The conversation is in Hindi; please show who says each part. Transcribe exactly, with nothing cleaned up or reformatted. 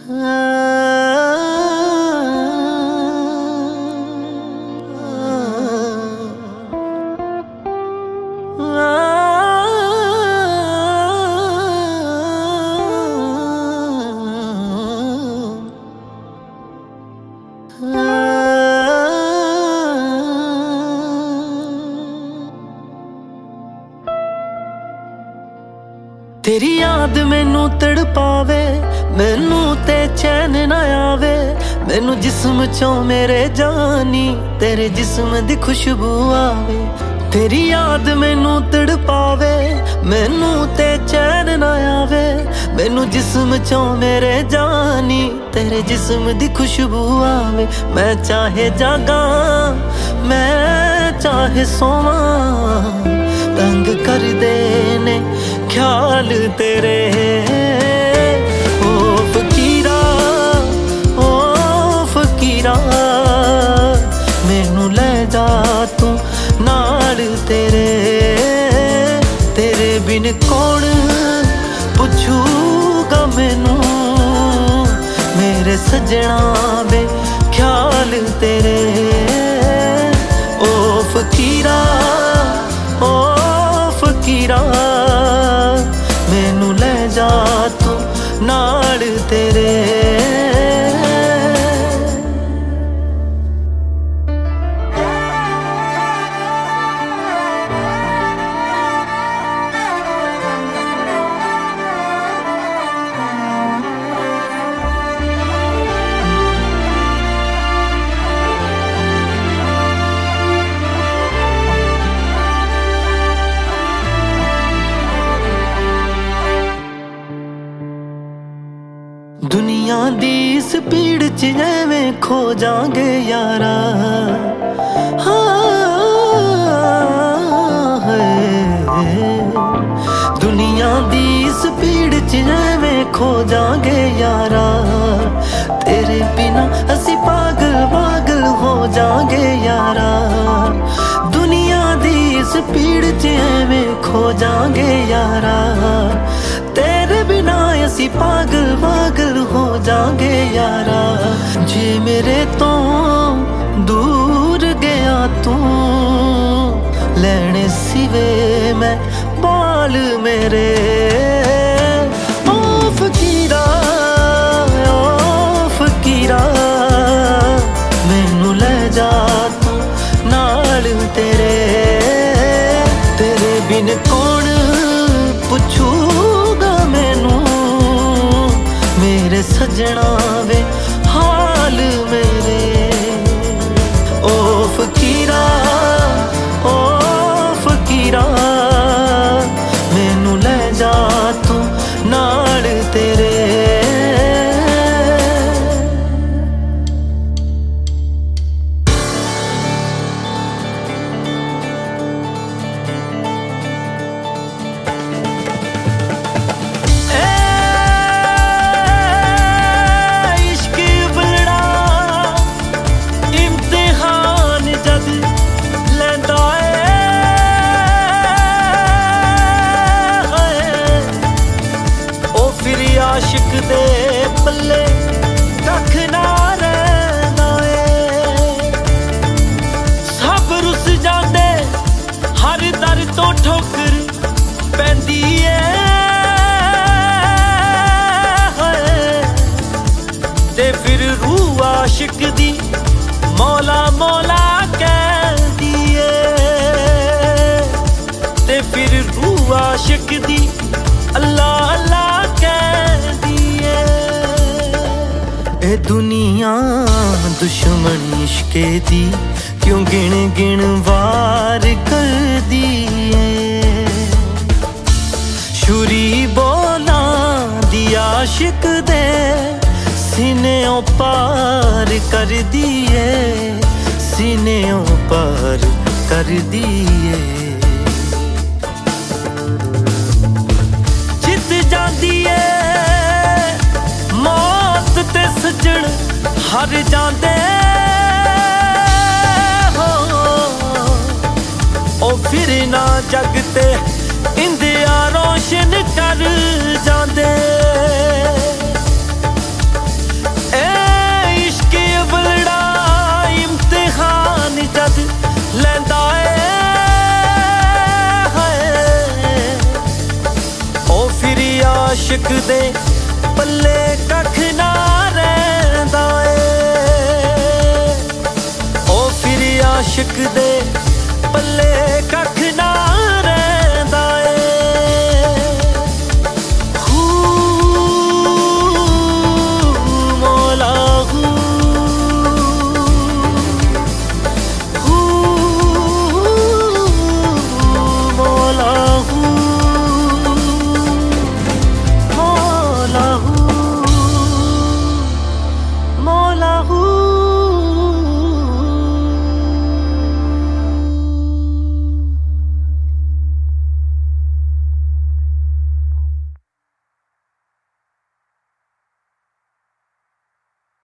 Speaker 1: तेरी याद मैनू तड़पावे, मैनू ते चैन ना आवे। मैनू जिस्म चों मेरे जानी तेरे जिस्म दी खुशबू आवे। तेरी याद मैनू तड़पावे, मैनू ते चैन ना आवे। मैनू जिस्म चों मेरे जानी तेरे जिस्म दी खुशबू आवे। मैं चाहे जागा मैं चाहे सोवा, तंग कर देने ख्याल तेरे। ओ फकीरा ओ फकीरा, मैनू ले जा तू नाल तेरे। तेरे बिन कौन पुछूगा मैनू, मेरे सजना बे ख्याल तेरे। ओ फकीरा ओ फकीरा, मैनू ले जा तू नाल तेरे। दुनिया दी स्पीड च एवें खो जांगे यारा। हाँ, दुनिया दी स्पीड च एवें खो जांगे यारा। तेरे बिना असी पागल पागल हो जांगे यारा। दुनिया दी स्पीड च एवें खो जांगे यारा। तेरे बिना असी पागल पागल हो जांगे यारा। जे मेरे तो दूर गया तू, लेने सिवे मैं बाल मेरे। ओ फकीरा ओ फकीरा, मैनू ले जा तू नाल तेरे। तेरे बिन कौन पुछूगा मैनू, मेरे सजना वे हाल मेरे। ओ फकीरा ओ फकीरा, मैनू ले जा तू नाल तेरे। आशिक दे पल्ले कख ना रैंदा ए। सब रुस जांदे हर दर तो ठोकर पैंदी ए। ते फिर रूह आशिक दी मौला मौला कहदी ए। ते फिर रूह आशिक दी अल्लाह अल्लाह ए। दुनिया दुश्मन इश्के दी क्यों गिन गिन वार कर दिए। छुरी बोला दी आशिक दे सीनेओं पार कर दिए। सीनेओं पार कर दिए। जित जांदी है मौत ते सजण हर जांदे हो। ओ फिर ना जग ते इंदिया रोशन कर जांदे। आशिक दे पल्ले कख ना रहिंदा ए ओ फिर आशिक दे पल्ले कख